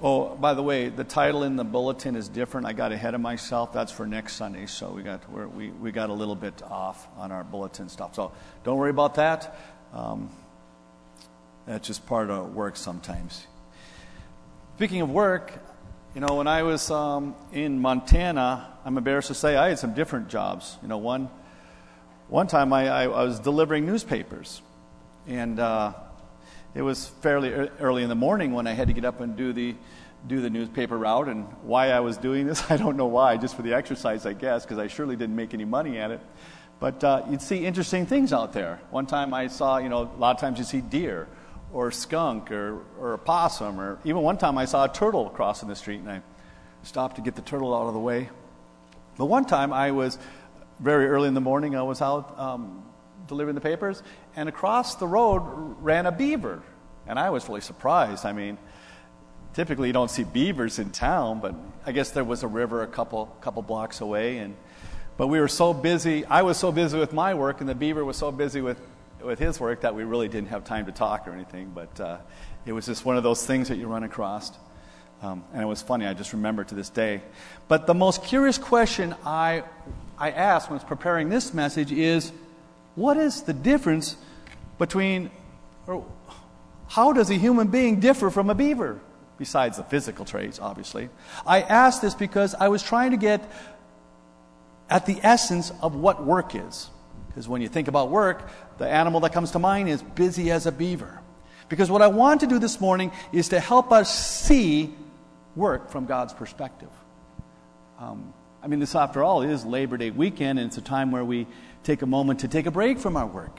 Oh, by the way, the title in the bulletin is different. I got ahead of myself. That's for next Sunday, so we got a little bit off on our bulletin stuff. So don't worry about that. That's just part of work sometimes. Speaking of work, when I was in Montana, I'm embarrassed to say I had some different jobs. One time I was delivering newspapers, and it was fairly early in the morning when I had to get up and do the newspaper route. And why I was doing this, I don't know why, just for the exercise, I guess, because I surely didn't make any money at it. But you'd see interesting things out there. One time I saw, a lot of times you see deer or skunk or a possum, or even one time I saw a turtle crossing the street, and I stopped to get the turtle out of the way. But one time I was, very early in the morning, I was out delivering the papers, and across the road ran a beaver. And I was really surprised. I mean, typically you don't see beavers in town, but I guess there was a river a couple blocks away. But we were so busy, I was so busy with my work, and the beaver was so busy with his work that we really didn't have time to talk or anything. But it was just one of those things that you run across. And it was funny, I just remember to this day. But the most curious question I asked when I was preparing this message is, what is the difference between, or how does a human being differ from a beaver? Besides the physical traits, obviously. I asked this because I was trying to get at the essence of what work is. Because when you think about work, the animal that comes to mind is busy as a beaver. Because what I want to do this morning is to help us see work from God's perspective. This, after all, is Labor Day weekend, and it's a time where we take a moment to take a break from our work.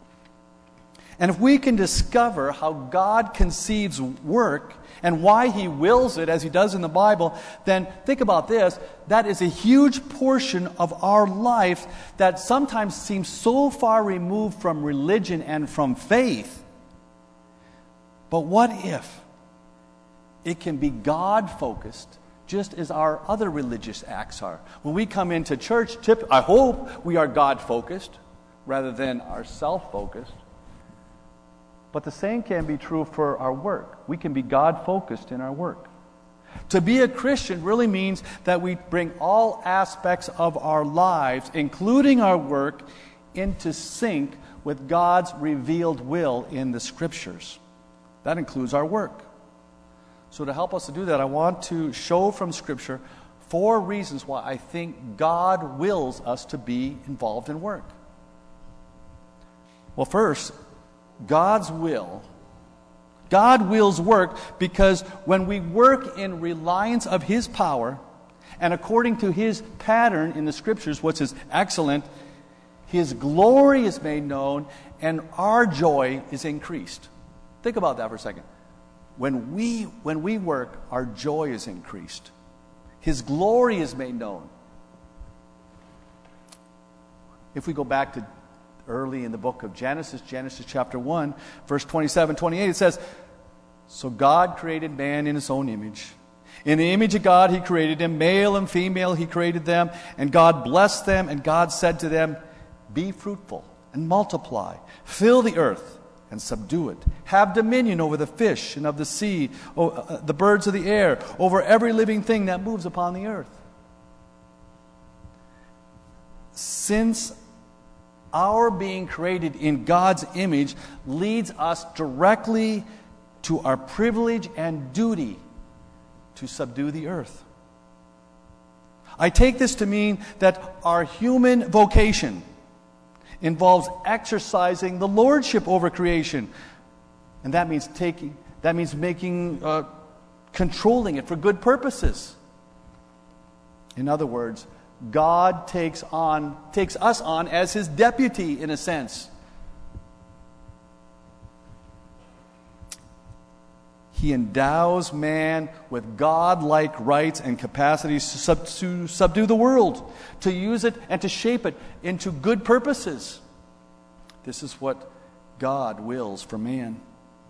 And if we can discover how God conceives work and why He wills it as He does in the Bible, then think about this. That is a huge portion of our life that sometimes seems so far removed from religion and from faith. But what if it can be God-focused, just as our other religious acts are? When we come into church, I hope we are God-focused rather than ourself-focused. But the same can be true for our work. We can be God-focused in our work. To be a Christian really means that we bring all aspects of our lives, including our work, into sync with God's revealed will in the Scriptures. That includes our work. So to help us to do that, I want to show from Scripture 4 reasons why I think God wills us to be involved in work. Well, first, God's will. God wills work because when we work in reliance of His power and according to His pattern in the Scriptures, which is excellent, His glory is made known and our joy is increased. Think about that for a second. When we work, our joy is increased. His glory is made known. If we go back to early in the book of Genesis chapter 1, verse 27, 28, it says, "So God created man in His own image. In the image of God He created him, male and female He created them, and God blessed them, and God said to them, 'Be fruitful and multiply, fill the earth and subdue it. Have dominion over the fish and of the sea, the birds of the air, over every living thing that moves upon the earth.'" Since our being created in God's image leads us directly to our privilege and duty to subdue the earth. I take this to mean that our human vocation involves exercising the lordship over creation. And that means controlling it for good purposes. In other words, God takes us on as His deputy in a sense. He endows man with God-like rights and capacities to subdue the world, to use it and to shape it into good purposes. This is what God wills for man.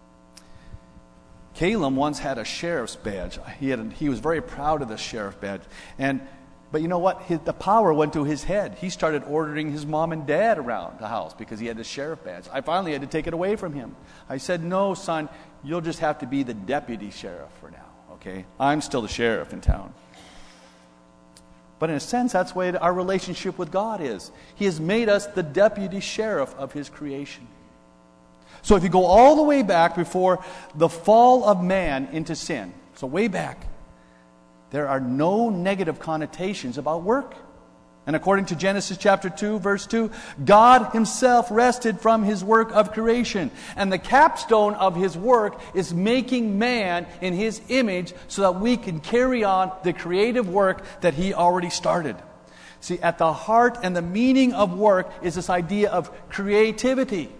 Caleb once had a sheriff's badge. He was very proud of the sheriff badge. But you know what? The power went to his head. He started ordering his mom and dad around the house because he had the sheriff badge. I finally had to take it away from him. I said, "No, son, you'll just have to be the deputy sheriff for now. okay? I'm still the sheriff in town. But in a sense, that's the way our relationship with God is. He has made us the deputy sheriff of His creation. So if you go all the way back before the fall of man into sin, so way back, there are no negative connotations about work. And according to Genesis chapter 2, verse 2, God Himself rested from His work of creation. And the capstone of His work is making man in His image so that we can carry on the creative work that He already started. See, at the heart and the meaning of work is this idea of creativity.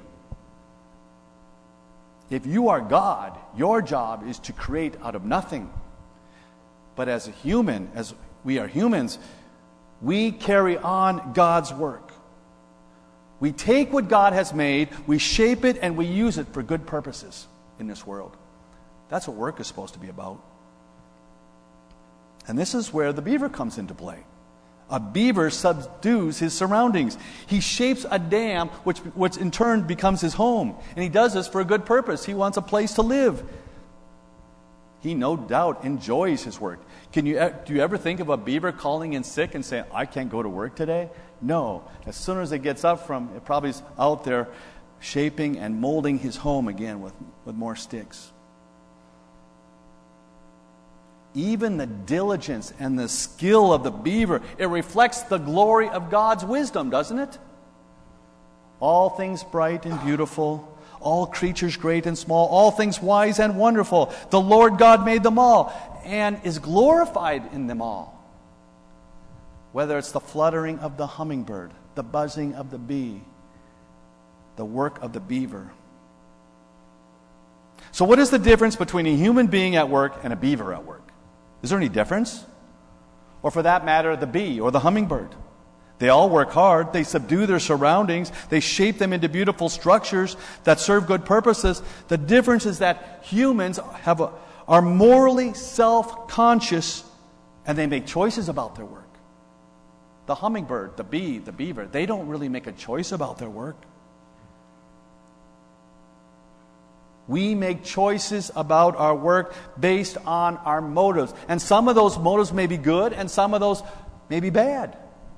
If you are God, your job is to create out of nothing. But as a human, as we are humans, we carry on God's work. We take what God has made, we shape it, and we use it for good purposes in this world. That's what work is supposed to be about. And this is where the beaver comes into play. A beaver subdues his surroundings. He shapes a dam, which in turn becomes his home. And he does this for a good purpose. He wants a place to live. He no doubt enjoys his work. Do you ever think of a beaver calling in sick and saying, I can't go to work today? No. As soon as it gets up from, it probably is out there shaping and molding his home again with more sticks. Even the diligence and the skill of the beaver, it reflects the glory of God's wisdom, doesn't it? All things bright and beautiful, all creatures great and small, all things wise and wonderful. The Lord God made them all and is glorified in them all. Whether it's the fluttering of the hummingbird, the buzzing of the bee, the work of the beaver. So what is the difference between a human being at work and a beaver at work? Is there any difference? Or for that matter, the bee or the hummingbird? They all work hard. They subdue their surroundings. They shape them into beautiful structures that serve good purposes. The difference is that humans are morally self-conscious and they make choices about their work. The hummingbird, the bee, the beaver, they don't really make a choice about their work. We make choices about our work based on our motives. And some of those motives may be good and some of those may be bad.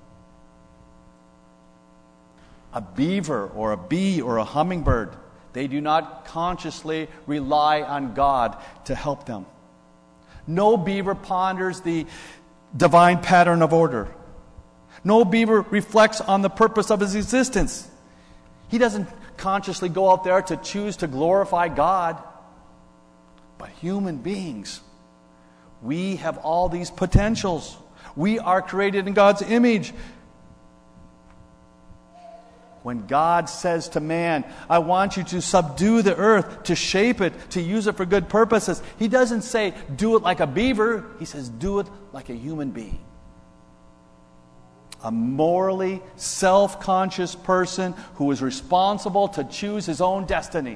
A beaver or a bee or a hummingbird, they do not consciously rely on God to help them. No beaver ponders the divine pattern of order. No beaver reflects on the purpose of his existence. He doesn't consciously go out there to choose to glorify God. But human beings, we have all these potentials. We are created in God's image. When God says to man, I want you to subdue the earth, to shape it, to use it for good purposes, He doesn't say, do it like a beaver. He says, do it like a human being. A morally self-conscious person who is responsible to choose his own destiny.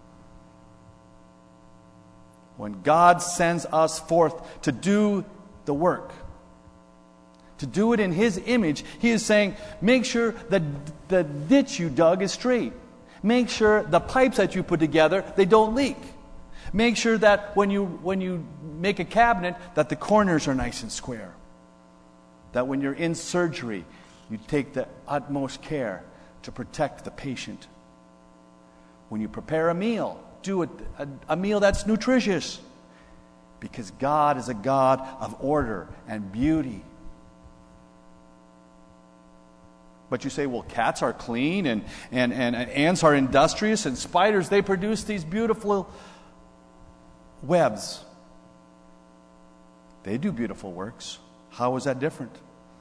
When God sends us forth to do the work, to do it in His image, He is saying, make sure that the ditch you dug is straight. Make sure the pipes that you put together, they don't leak. Make sure that when you make a cabinet, that the corners are nice and square. That when you're in surgery, you take the utmost care to protect the patient. When you prepare a meal, do it a meal that's nutritious. Because God is a God of order and beauty. But you say, well, cats are clean and ants are industrious and spiders, they produce these beautiful webs. They do beautiful works. How is that different?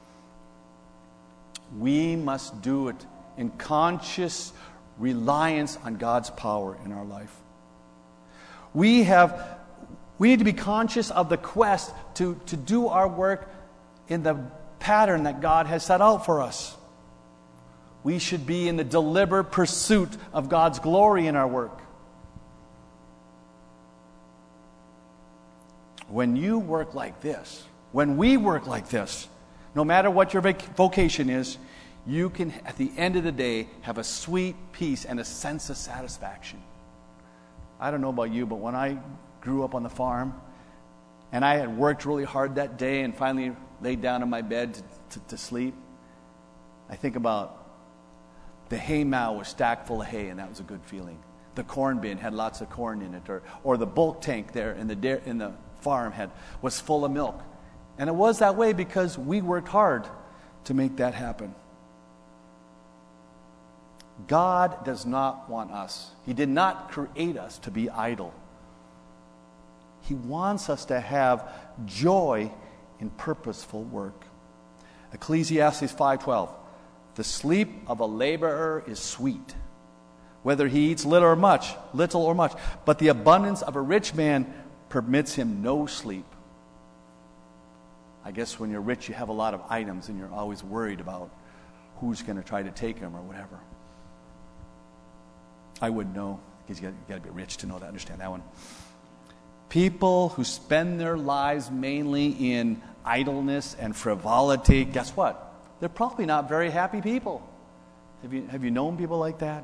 We must do it in conscious reliance on God's power in our life. We need to be conscious of the quest to do our work in the pattern that God has set out for us. We should be in the deliberate pursuit of God's glory in our work. When you work like this, when we work like this, no matter what your vocation is, you can, at the end of the day, have a sweet peace and a sense of satisfaction. I don't know about you, but when I grew up on the farm, and I had worked really hard that day and finally laid down in my bed to sleep, I think about the hay mow was stacked full of hay, and that was a good feeling. The corn bin had lots of corn in it, or the bulk tank there in the farm was full of milk. And it was that way because we worked hard to make that happen. God does not want us. He did not create us to be idle. He wants us to have joy in purposeful work. Ecclesiastes 5:12. The sleep of a laborer is sweet, whether he eats little or much, but the abundance of a rich man permits him no sleep. I guess when you're rich, you have a lot of items, and you're always worried about who's going to try to take them or whatever. I wouldn't know, because you got to be rich to know that, understand that one. People who spend their lives mainly in idleness and frivolity, guess what? They're probably not very happy people. Have you known people like that?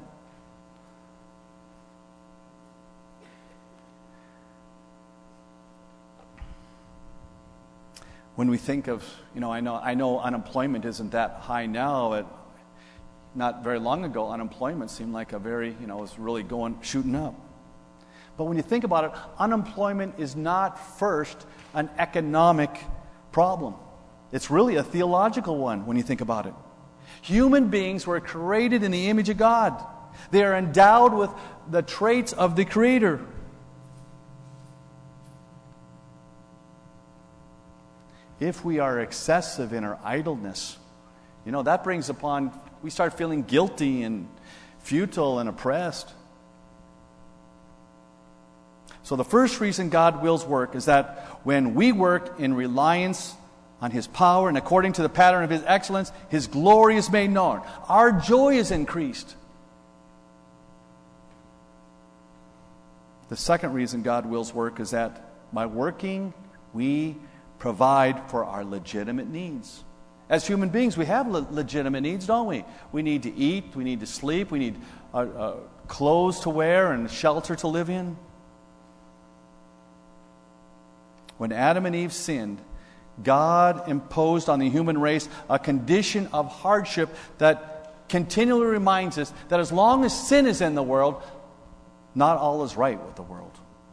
When we think of, I know unemployment isn't that high now, but not very long ago, unemployment seemed like a very, was really shooting up. But when you think about it, unemployment is not first an economic problem. It's really a theological one when you think about it. Human beings were created in the image of God. They are endowed with the traits of the Creator. If we are excessive in our idleness, that brings upon, we start feeling guilty and futile and oppressed. So the first reason God wills work is that when we work in reliance on His power and according to the pattern of His excellence, His glory is made known. Our joy is increased. The second reason God wills work is that by working, we provide for our legitimate needs. As human beings, we have legitimate needs, don't we? We need to eat, we need to sleep, we need clothes to wear and shelter to live in. When Adam and Eve sinned, God imposed on the human race a condition of hardship that continually reminds us that as long as sin is in the world, not all is right with the world.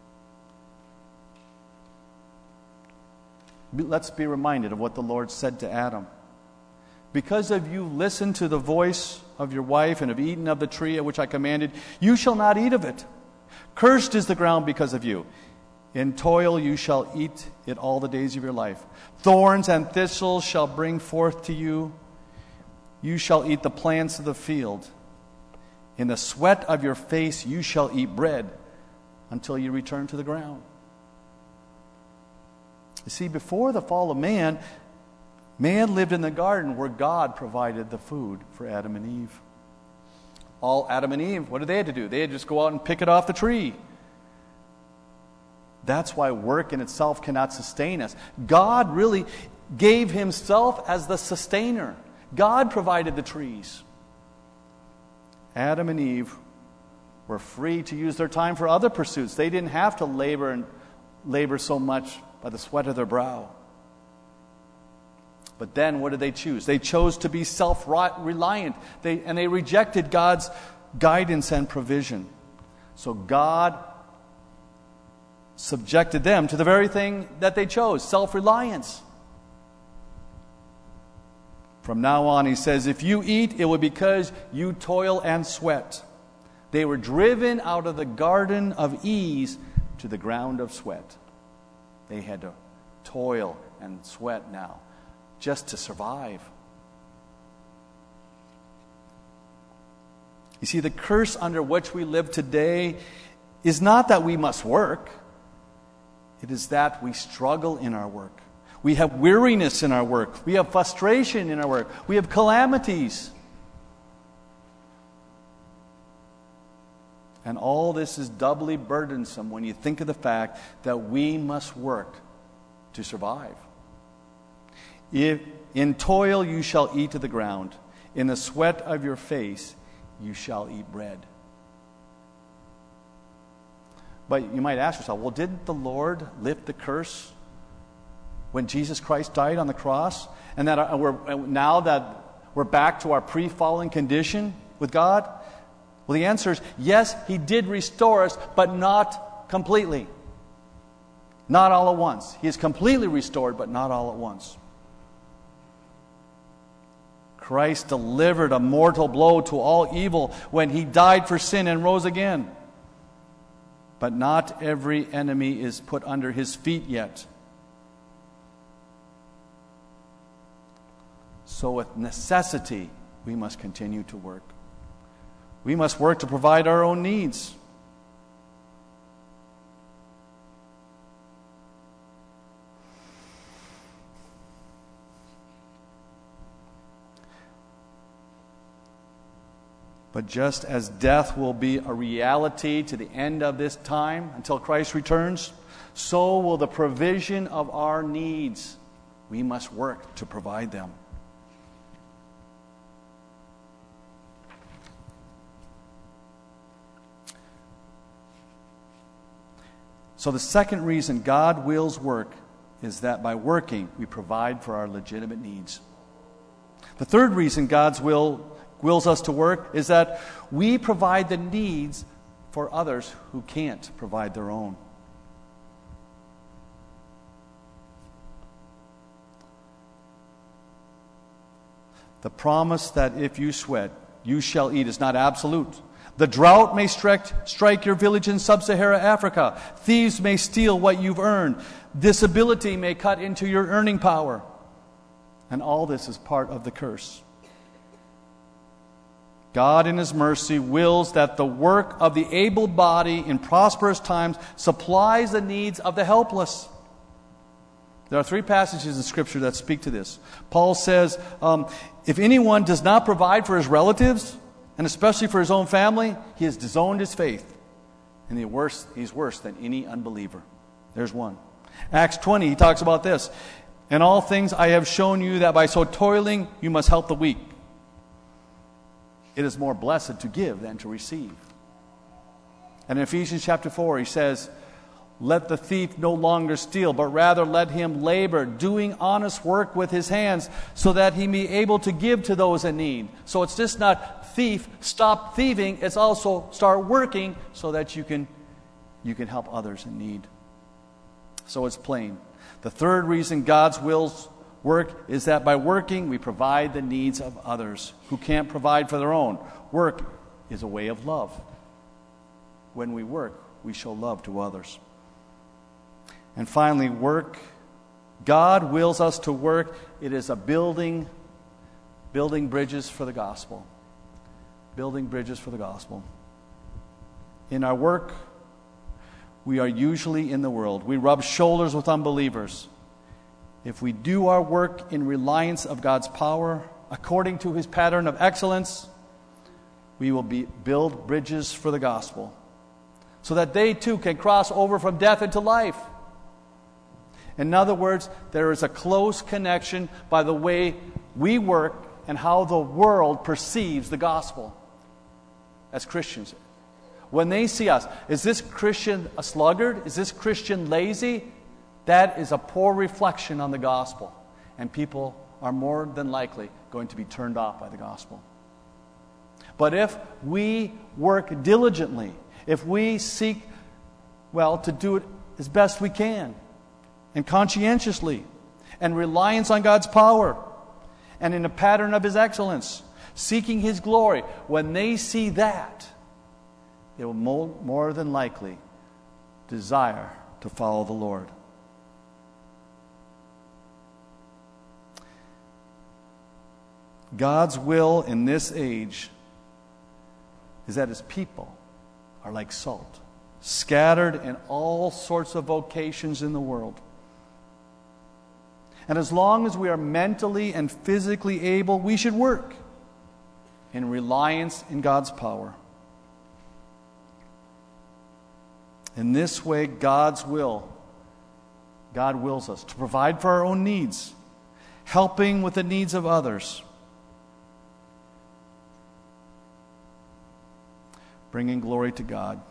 Let's be reminded of what the Lord said to Adam. Because of you listened to the voice of your wife and have eaten of the tree at which I commanded, you shall not eat of it. Cursed is the ground because of you. In toil you shall eat it all the days of your life. Thorns and thistles shall bring forth to you. You shall eat the plants of the field. In the sweat of your face you shall eat bread until you return to the ground. You see, before the fall of man lived in the garden where God provided the food for Adam and Eve. All Adam and Eve, what did they have to do? They had to just go out and pick it off the tree. That's why work in itself cannot sustain us. God really gave Himself as the sustainer. God provided the trees. Adam and Eve were free to use their time for other pursuits. They didn't have to labor so much by the sweat of their brow. But then what did they choose? They chose to be self-reliant. They rejected God's guidance and provision. So God subjected them to the very thing that they chose, self-reliance. From now on, He says, if you eat, it will be because you toil and sweat. They were driven out of the garden of ease to the ground of sweat. They had to toil and sweat now just to survive. You see, the curse under which we live today is not that we must work. It is that we struggle in our work. We have weariness in our work. We have frustration in our work. We have calamities. And all this is doubly burdensome when you think of the fact that we must work to survive. If in toil you shall eat to the ground, in the sweat of your face you shall eat bread. But you might ask yourself, well, didn't the Lord lift the curse when Jesus Christ died on the cross, and that now that we're back to our pre-fallen condition with God? Well, the answer is yes, He did restore us, but not completely. Not all at once. He is completely restored, but not all at once. Christ delivered a mortal blow to all evil when He died for sin and rose again. But not every enemy is put under His feet yet. So with necessity, we must continue to work. We must work to provide our own needs. But just as death will be a reality to the end of this time until Christ returns, so will the provision of our needs. We must work to provide them. So the second reason God wills work is that by working, we provide for our legitimate needs. The third reason God's wills us to work is that we provide the needs for others who can't provide their own. The promise that if you sweat, you shall eat is not absolute. The drought may strike your village in sub-Saharan Africa. Thieves may steal what you've earned. Disability may cut into your earning power. And all this is part of the curse. God in His mercy wills that the work of the able body in prosperous times supplies the needs of the helpless. There are 3 passages in Scripture that speak to this. Paul says, if anyone does not provide for his relatives, and especially for his own family, he has disowned his faith. And he's worse than any unbeliever. There's one. Acts 20, he talks about this. In all things I have shown you that by so toiling you must help the weak. It is more blessed to give than to receive. And in Ephesians chapter 4, he says, let the thief no longer steal, but rather let him labor, doing honest work with his hands, so that he may be able to give to those in need. So it's just not thief, stop thieving. It's also start working so that you can help others in need. So it's plain. The third reason God's wills work is that by working, we provide the needs of others who can't provide for their own. Work is a way of love. When we work, we show love to others. And finally, work. God wills us to work. It is a building bridges for the gospel. Building bridges for the gospel. In our work, we are usually in the world. We rub shoulders with unbelievers. If we do our work in reliance of God's power, according to His pattern of excellence, we will build bridges for the gospel, so that they too can cross over from death into life. In other words, there is a close connection by the way we work and how the world perceives the gospel as Christians. When they see us, is this Christian a sluggard? Is this Christian lazy? That is a poor reflection on the gospel. And people are more than likely going to be turned off by the gospel. But if we work diligently, if we seek, to do it as best we can, and conscientiously, and reliance on God's power, and in a pattern of His excellence, seeking His glory, when they see that, they will more than likely desire to follow the Lord. God's will in this age is that His people are like salt, scattered in all sorts of vocations in the world. And as long as we are mentally and physically able, we should work in reliance in God's power. In this way, God wills us to provide for our own needs, helping with the needs of others, bringing glory to God.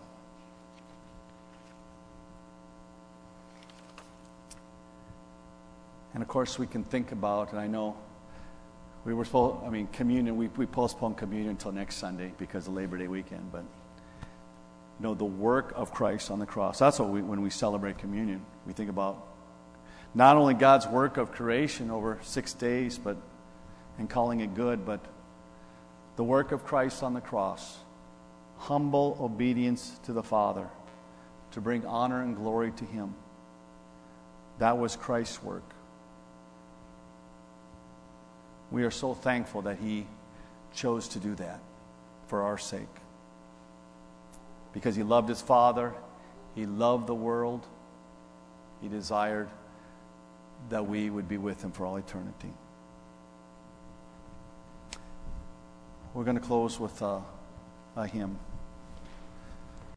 And of course, we can think about, and I know communion, we postponed communion until next Sunday because of Labor Day weekend, but the work of Christ on the cross. That's what when we celebrate communion, we think about not only God's work of creation over 6 days, and calling it good, but the work of Christ on the cross. Humble obedience to the Father to bring honor and glory to Him. That was Christ's work. We are so thankful that He chose to do that for our sake. Because He loved His Father, He loved the world, He desired that we would be with Him for all eternity. We're going to close with a hymn.